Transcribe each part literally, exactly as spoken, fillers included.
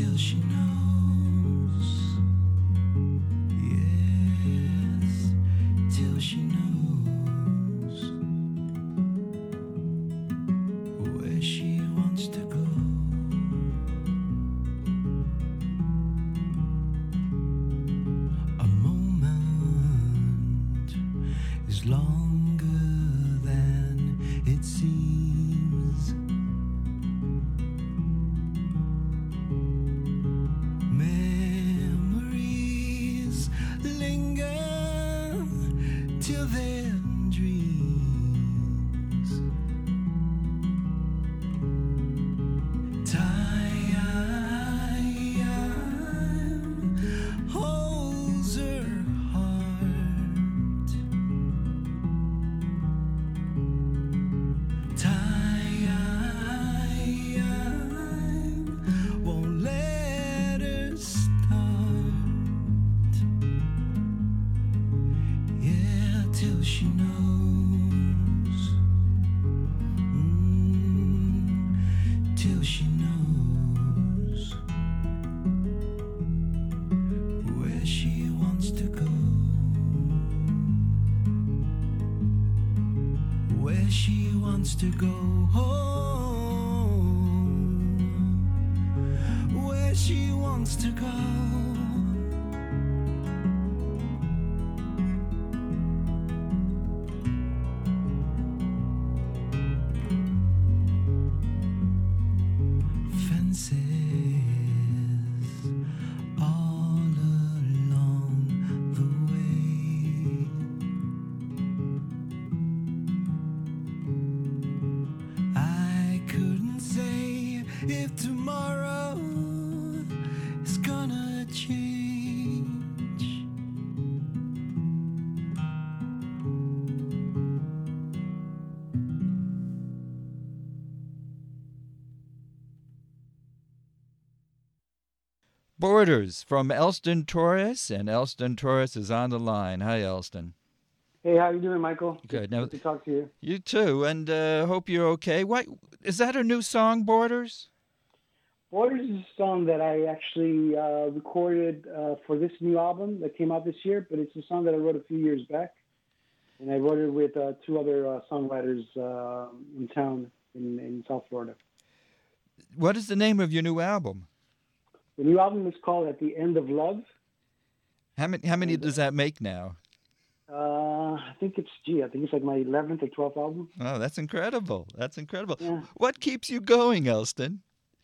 till she knows. Yes, till she knows where she wants to go. A moment is longer than it seems. Memories linger till they're dreams. Time holds her heart. Time won't let her start. Yeah, till she knows. Mm, till she knows where she wants to go. Where she wants to go. Where she wants to go. Fences all along the way. I couldn't say if tomorrow is gonna change. Borders from Elston Torres, and Elston Torres is on the line. Hi, Elston. Hey, how you doing, Michael? Good. Now, Good to talk to you. you too, and uh, hope you're okay. What is that? A new song, Borders? Borders is a song that I actually uh, recorded uh, for this new album that came out this year, but it's a song that I wrote a few years back, and I wrote it with uh, two other uh, songwriters uh, in town in, in South Florida. What is the name of your new album? The new album is called At the End of Love. How many? How many does that make now? Uh, I think it's, gee, I think it's like my eleventh or twelfth album. Oh, that's incredible. That's incredible. Yeah. What keeps you going, Elston?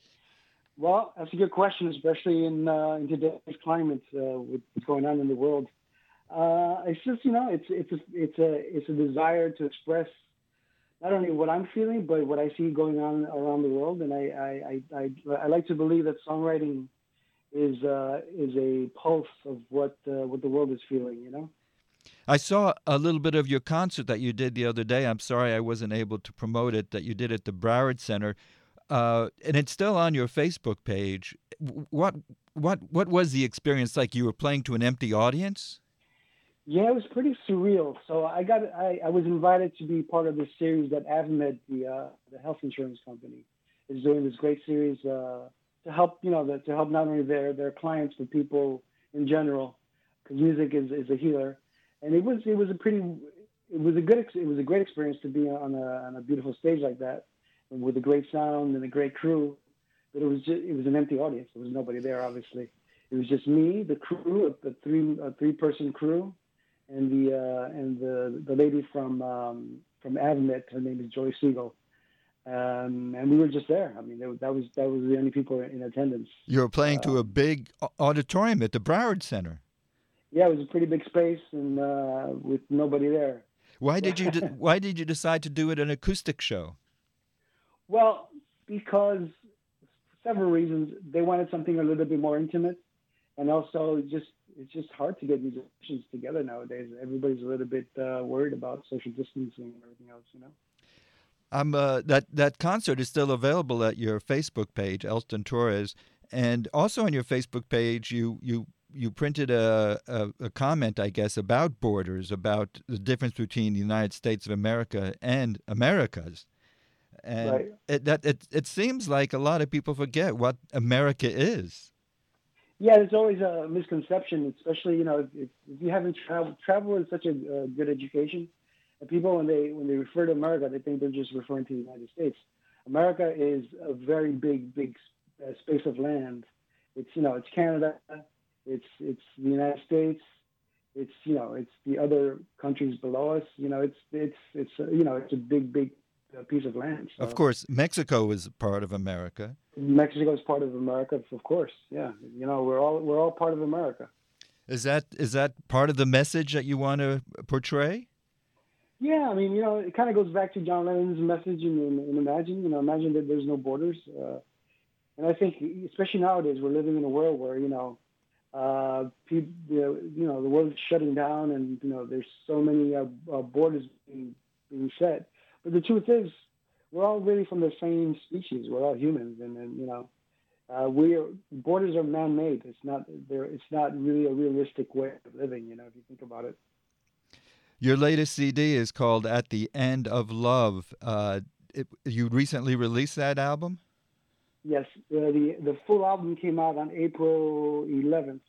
Well, that's a good question, especially in, uh, in today's climate uh, with what's going on in the world. Uh, it's just, you know, it's it's a, it's a it's a desire to express not only what I'm feeling, but what I see going on around the world. And I I, I, I, I like to believe that songwriting is uh, is a pulse of what uh, what the world is feeling, you know. I saw a little bit of your concert that you did the other day. I'm sorry I wasn't able to promote it, that you did at the Broward Center. Uh, and it's still on your Facebook page. What what what was the experience like? You were playing to an empty audience? Yeah, it was pretty surreal. So I got I, I was invited to be part of this series that AvMed, the uh, the health insurance company, is doing this great series uh, to help you know the, to help not only their their clients but people in general, because music is, is a healer. And it was it was a pretty it was a good it was a great experience to be on a on a beautiful stage like that, and with a great sound and a great crew. But it was just, it was an empty audience. There was nobody there. Obviously, it was just me, the crew, the three a three person crew, and the uh, and the the lady from um, from AvMed. Her name is Joy Siegel, um, and we were just there. I mean, that was that was the only people in attendance. You were playing to Um, a big au- auditorium at the Broward Center. Yeah, it was a pretty big space and uh, with nobody there. Why did you de- Why did you decide to do it an acoustic show? Well, because several reasons. They wanted something a little bit more intimate, and also just it's just hard to get musicians together nowadays. Everybody's a little bit uh, worried about social distancing and everything else, you know. Um, uh, that that concert is still available at your Facebook page, Elston Torres, and also on your Facebook page, you you you printed a, a a comment, I guess, about borders, about the difference between the United States of America and Americas, And Right. it, that it it seems like a lot of people forget what America is. Yeah, there's always a misconception, especially you know if, if if you haven't traveled. Travel is such a uh, good education, and people when they when they refer to America, they think they're just referring to the United States. America is a very big, big uh, space of land. It's you know it's Canada, it's it's the United States, it's you know it's the other countries below us. You know it's it's it's uh, you know it's a big, big uh, piece of land. So. Of course, Mexico is part of America. Mexico is part of America, of course. Yeah, you know, we're all we're all part of America. Is that is that part of the message that you want to portray? Yeah, I mean, you know, it kind of goes back to John Lennon's message in, in, in Imagine. You know, imagine that there's no borders. Uh, and I think, especially nowadays, we're living in a world where you know, uh, people, you know, the world is shutting down, and you know, there's so many uh, uh, borders being, being set. But the truth is, we're all really from the same species. We're all humans, and, and you know, uh, we are, borders are man-made. It's not there. It's not really a realistic way of living. You know, if you think about it. Your latest C D is called "At the End of Love." Uh, it, you recently released that album. Yes, uh, the the full album came out on April eleventh,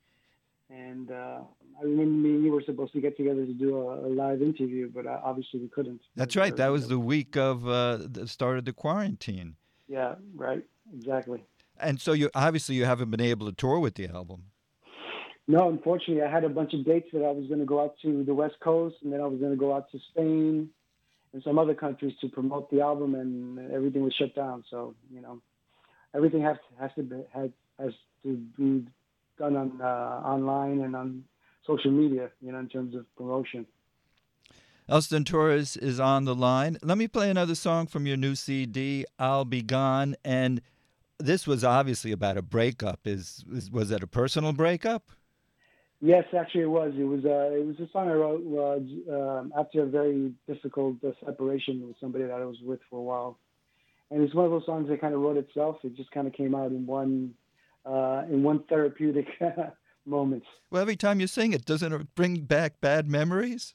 and uh, I remember me and you were supposed to get together to do a, a live interview, but uh, obviously we couldn't. That's right. That was the week of uh, the start of the quarantine. Yeah, right. Exactly. And so you obviously you haven't been able to tour with the album. No, unfortunately, I had a bunch of dates that I was going to go out to the West Coast, and then I was going to go out to Spain and some other countries to promote the album, and everything was shut down. So you know, everything has has to be, has has to be done on uh, online and on social media, you know, in terms of promotion. Elston Torres is on the line. Let me play another song from your new C D, "I'll Be Gone." And this was obviously about a breakup. Is, is was it a personal breakup? Yes, actually, it was. It was. Uh, it was a song I wrote uh, um, after a very difficult uh, separation with somebody that I was with for a while, and it's one of those songs that kind of wrote itself. It just kind of came out in one, uh, in one therapeutic moment. Well, every time you sing it, doesn't it bring back bad memories?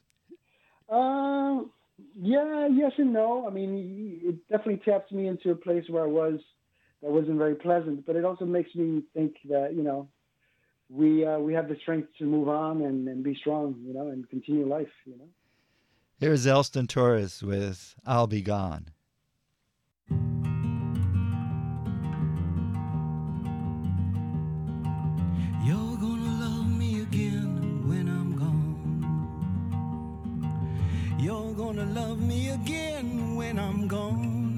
Uh, yeah, yes and no. I mean, it definitely taps me into a place where I was that wasn't very pleasant, but it also makes me think that you know. We uh, we have the strength to move on and, and be strong, you know, and continue life, you know. Here's Elston Torres with "I'll Be Gone." You're gonna love me again when I'm gone. You're gonna love me again when I'm gone.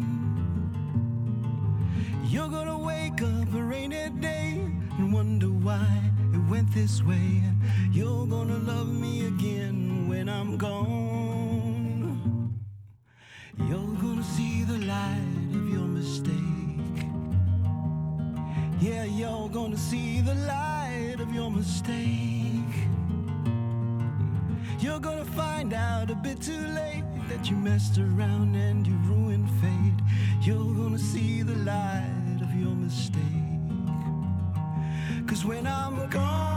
You're gonna wake up a rainy day and wonder why it went this way. You're gonna love me again when I'm gone. You're gonna see the light of your mistake. Yeah, you're gonna see the light of your mistake. You're gonna find out a bit too late that you messed around and you ruined fate. You're gonna see the light of your mistake. 'Cause when I'm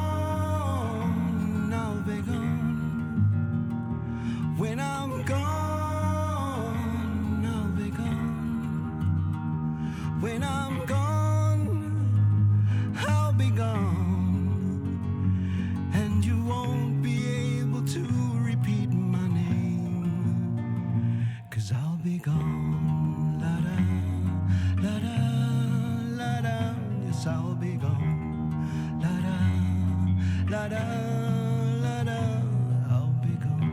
gone, I'll be gone. When I'm gone, I'll be gone. When I'm gone, I'll be gone. And you won't be able to repeat my name. 'Cause I'll be gone. La-da, la-da, la-da. Yes, I'll be gone. La-da, la-da, I'll be gone.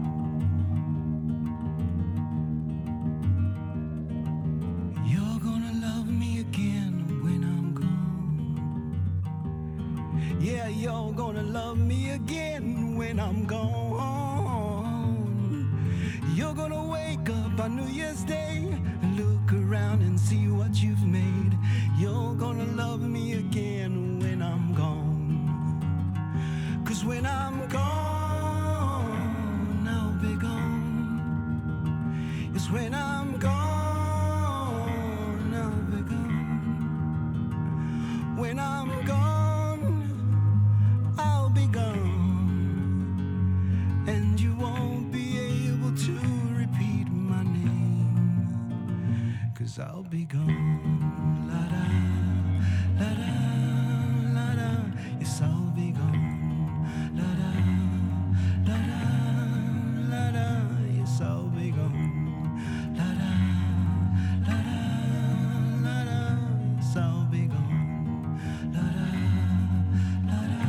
You're gonna love me again when I'm gone. Yeah, you're gonna love me again when I'm gone. You're gonna wake up on New Year's Day and look around and see what you've made. You're gonna love me again when I'm gone. 'Cause when I'm gone, I'll be gone. Yes, when I'm gone, I'll be gone. When I'm gone, I'll be gone. And you won't be able to repeat my name. I'll be gone. La da, la da, la da. Yes, I'll be gone. La da, la da, la da. Yes, I'll be gone. La da, la da, la da. Yes, I'll be gone. La da, la da.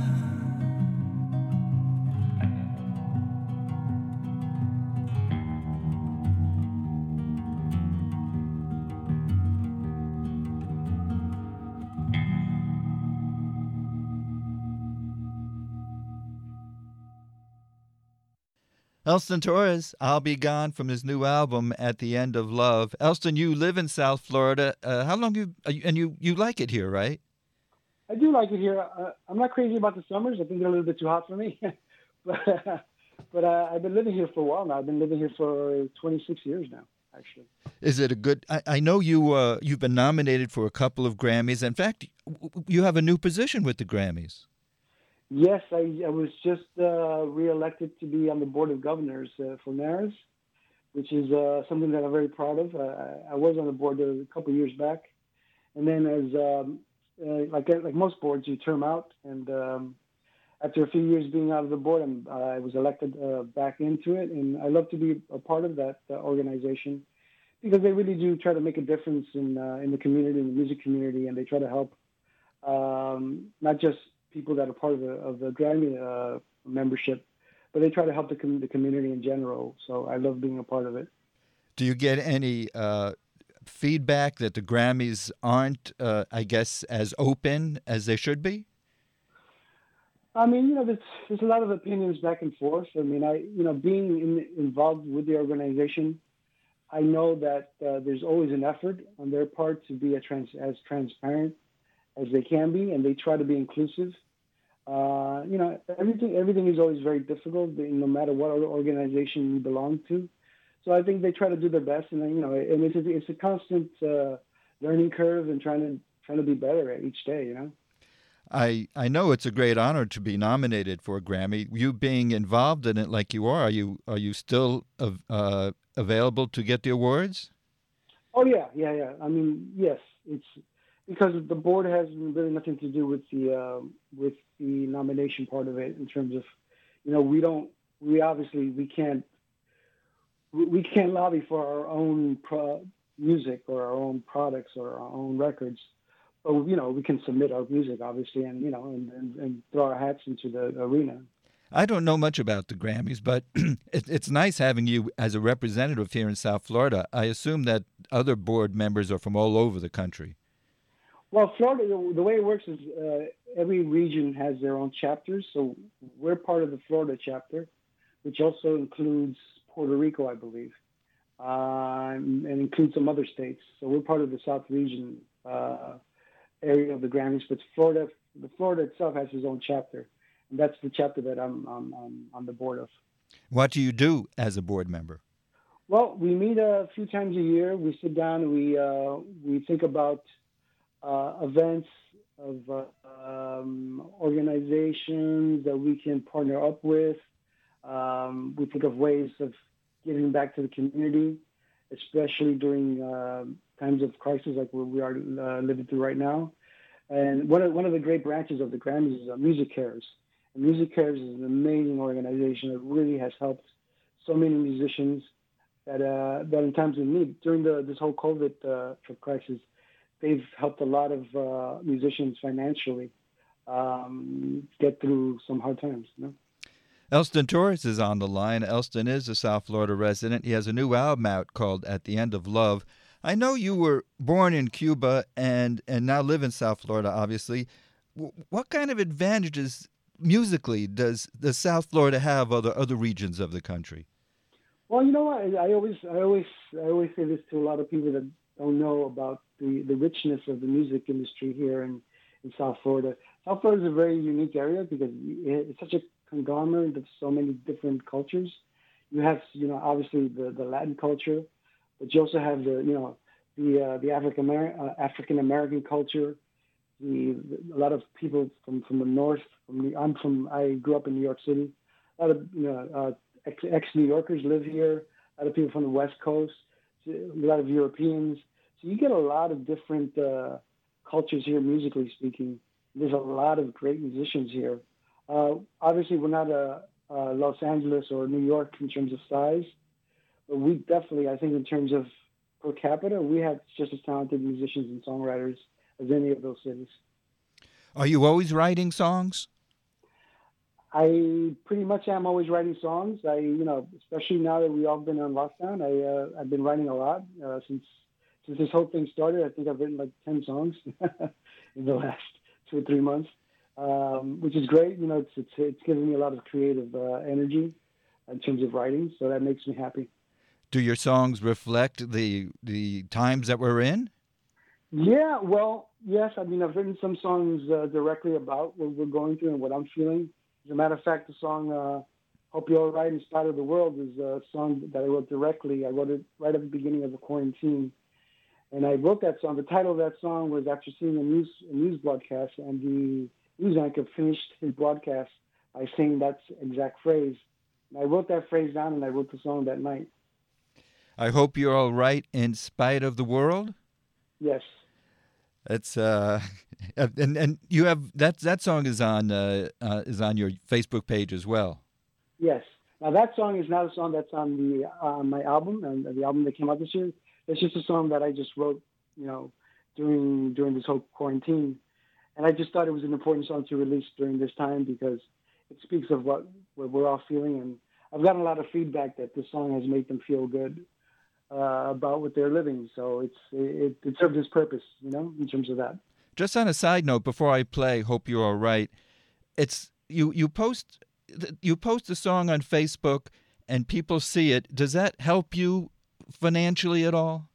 Elston Torres, I'll Be Gone, from his new album, At the End of Love. Elston, you live in South Florida. Uh, how long you, and you, you like it here, right? I do like it here. Uh, I'm not crazy about the summers. I think they're a little bit too hot for me. but uh, but uh, I've been living here for a while now. I've been living here for twenty-six years now, actually. Is it a good, I, I know you, uh, you've been nominated for a couple of Grammys. In fact, you have a new position with the Grammys. Yes, I, I was just uh, reelected to be on the board of governors uh, for NARAS, which is uh, something that I'm very proud of. Uh, I was on the board a couple of years back, and then as um, uh, like like most boards, you term out, and um, after a few years being out of the board, I'm, uh, I was elected uh, back into it, and I love to be a part of that uh, organization because they really do try to make a difference in uh, in the community, in the music community, and they try to help um, not just people that are part of the of the Grammy uh, membership, but they try to help the com- the community in general. So I love being a part of it. Do you get any uh, feedback that the Grammys aren't, uh, I guess, as open as they should be? I mean, you know, there's, there's a lot of opinions back and forth. I mean, I, you know, being in, involved with the organization, I know that uh, there's always an effort on their part to be a trans, as transparent as they can be, and they try to be inclusive. Uh, you know, everything everything is always very difficult, no matter what organization you belong to. So I think they try to do their best, and you know, and it's a, it's a constant uh, learning curve and trying to trying to be better at each day. You know. I, I know it's a great honor to be nominated for a Grammy. You being involved in it like you are, are you are you still uh, available to get the awards? Oh yeah, yeah, yeah. I mean, yes, it's because the board has really nothing to do with the uh, with the nomination part of it. In terms of, you know, we don't, we obviously we can't we can't lobby for our own pro- music or our own products or our own records. But, you know, we can submit our music, obviously, and, you know, and, and, and throw our hats into the arena. I don't know much about the Grammys, but it, it's nice having you as a representative here in South Florida. I assume that other board members are from all over the country. Well, Florida, the way it works is uh, every region has their own chapters. So we're part of the Florida chapter, which also includes Puerto Rico, I believe, uh, and, and includes some other states. So we're part of the South region uh area of the Grammys, but Florida, the Florida itself has its own chapter, and that's the chapter that I'm, I'm, I'm on the board of. What do you do as a board member? Well, we meet a few times a year. We sit down and we uh, we think about uh, events of uh, um, organizations that we can partner up with. Um, we think of ways of giving back to the community, especially during uh, times of crisis like we are uh, living through right now. And one of, one of the great branches of the Grammys is uh, Music Cares. And Music Cares is an amazing organization that really has helped so many musicians that uh, that in times of need. During the this whole COVID uh, crisis, they've helped a lot of uh, musicians financially um, get through some hard times. You know? Elston Torres is on the line. Elston is a South Florida resident. He has a new album out called At the End of Love. I know you were born in Cuba and, and now live in South Florida, obviously. W- what kind of advantages musically does, does South Florida have over other regions of the country? Well, you know what? I, I always, I always, I always say this to a lot of people that don't know about the, the richness of the music industry here in, in South Florida. South Florida is a very unique area because it's such a conglomerate of so many different cultures. You have, you know, obviously the, the Latin culture, but you also have the, you know, the uh, the African uh, African American culture. The, the a lot of people from, from the north. From the, I'm from. I grew up in New York City. A lot of you know uh, ex New Yorkers live here. A lot of people from the West Coast. A lot of Europeans. So you get a lot of different uh, cultures here, musically speaking. There's a lot of great musicians here. Uh, obviously, we're not a, a Los Angeles or New York in terms of size, but we definitely, I think, in terms of per capita, we have just as talented musicians and songwriters as any of those cities. Are you always writing songs? I pretty much am always writing songs. I, you know, especially now that we've all been on lockdown, I, uh, I've been writing a lot uh, since since this whole thing started. I think I've written like ten songs in the last two or three months, um, which is great. You know, it's it's it's giving me a lot of creative uh, energy in terms of writing, so that makes me happy. Do your songs reflect the the times that we're in? Yeah, well, yes. I mean, I've written some songs uh, directly about what we're going through and what I'm feeling. As a matter of fact, the song uh, Hope You're All Right in Spite of the World is a song that I wrote directly. I wrote it right at the beginning of the quarantine. And I wrote that song. The title of that song was after seeing a news, a news broadcast, and the news anchor finished his broadcast by saying that exact phrase. And I wrote that phrase down, and I wrote the song that night. I hope you're all right in spite of the world? Yes. That's uh, and and you have that that song is on uh, uh, is on your Facebook page as well. Yes. Now that song is not a song that's on the uh, my album and the album that came out this year. It's just a song that I just wrote, you know, during during this whole quarantine, and I just thought it was an important song to release during this time because it speaks of what, what we're all feeling, and I've gotten a lot of feedback that this song has made them feel good uh, about what they're living. So it's it, it served its purpose, you know, in terms of that. Just on a side note, before I play "Hope You're All Right," it's you you post you post the song on Facebook and people see it. Does that help you financially at all?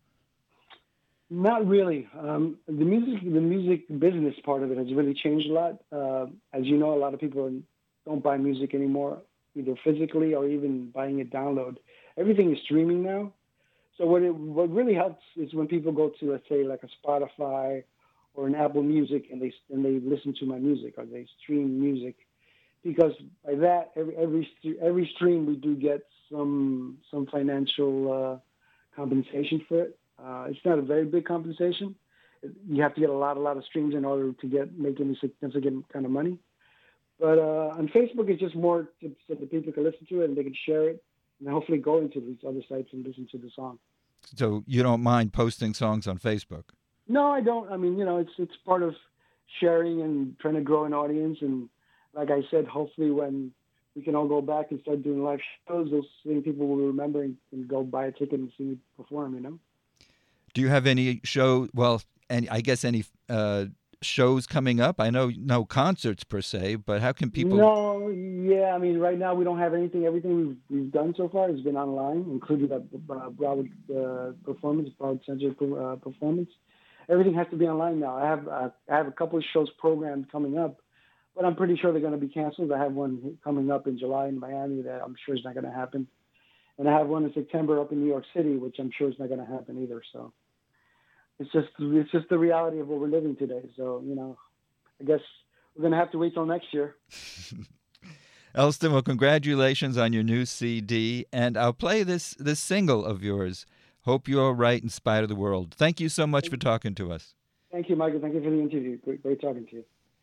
Not really. Um, the music, the music business part of it has really changed a lot. Uh, as you know, a lot of people don't buy music anymore, either physically or even buying it download. Everything is streaming now. So what it, what really helps is when people go to, let's say, like a Spotify or an Apple Music, and they and they listen to my music or they stream music, because by that every every every stream we do get some some financial uh, compensation for it. Uh, it's not a very big compensation. You have to get a lot, a lot of streams in order to get make any significant kind of money. But uh, on Facebook, it's just more to, so that people can listen to it and they can share it, and hopefully go into these other sites and listen to the song. So you don't mind posting songs on Facebook? No, I don't. I mean, you know, it's it's part of sharing and trying to grow an audience. And like I said, hopefully when we can all go back and start doing live shows, those same people will remember and, and go buy a ticket and see me perform, you know? Do you have any show, well, any, I guess any uh, shows coming up? I know no concerts per se, but how can people... No, yeah, I mean, right now we don't have anything. Everything we've, we've done so far has been online, including the uh, Broward uh, performance, Broward Center uh, performance. Everything has to be online now. I have uh, I have a couple of shows programmed coming up, but I'm pretty sure they're going to be canceled. I have one coming up in July in Miami that I'm sure is not going to happen. And I have one in September up in New York City, which I'm sure is not going to happen either. So it's just it's just the reality of what we're living today. So, you know, I guess we're going to have to wait till next year. Elston, well, congratulations on your new C D. And I'll play this, this single of yours, Hope You're All Right in Spite of the World. Thank you so much for talking to us. Thank you, Michael. Thank you for the interview. Great, great talking to you.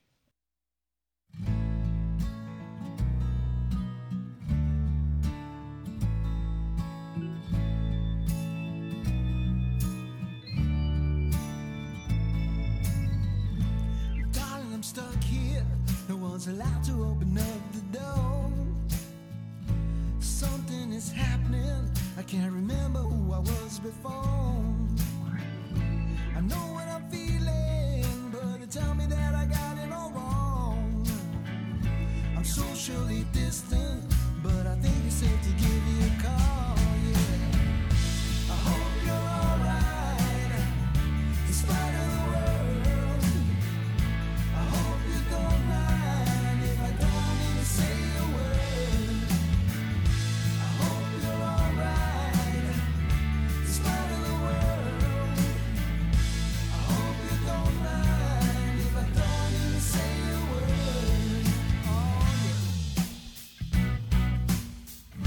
Stuck here, no one's allowed to open up the door. Something is happening, I can't remember who I was before. I know what I'm feeling, but they tell me that I got it all wrong. I'm socially distant, but I think it's safe to give you a call, yeah. I hope you're alright, in spite of the world.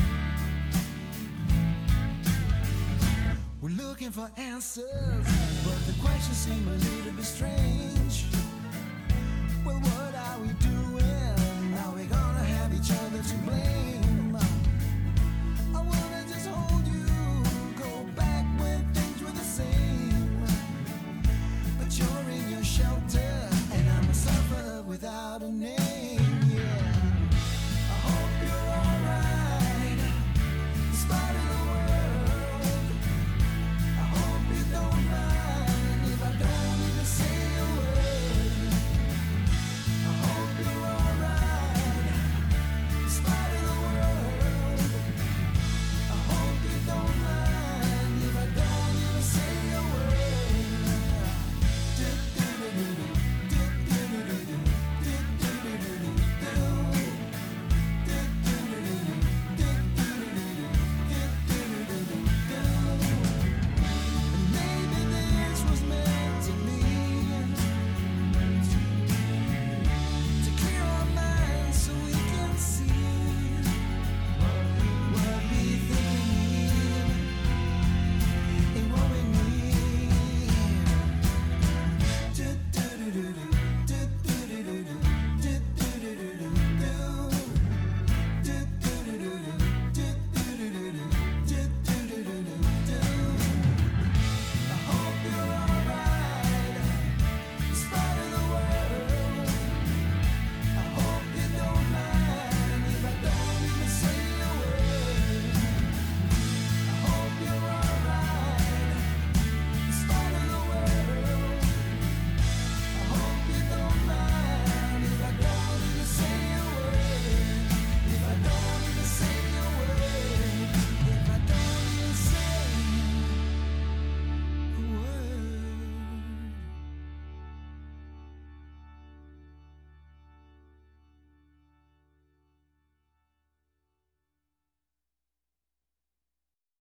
Looking for answers, but questions seem a little bit strange. Well, what are we doing? Are we gonna have each other to blame? I wanna just hold you, go back when things were the same. But you're in your shelter, and I'm a sufferer without a name.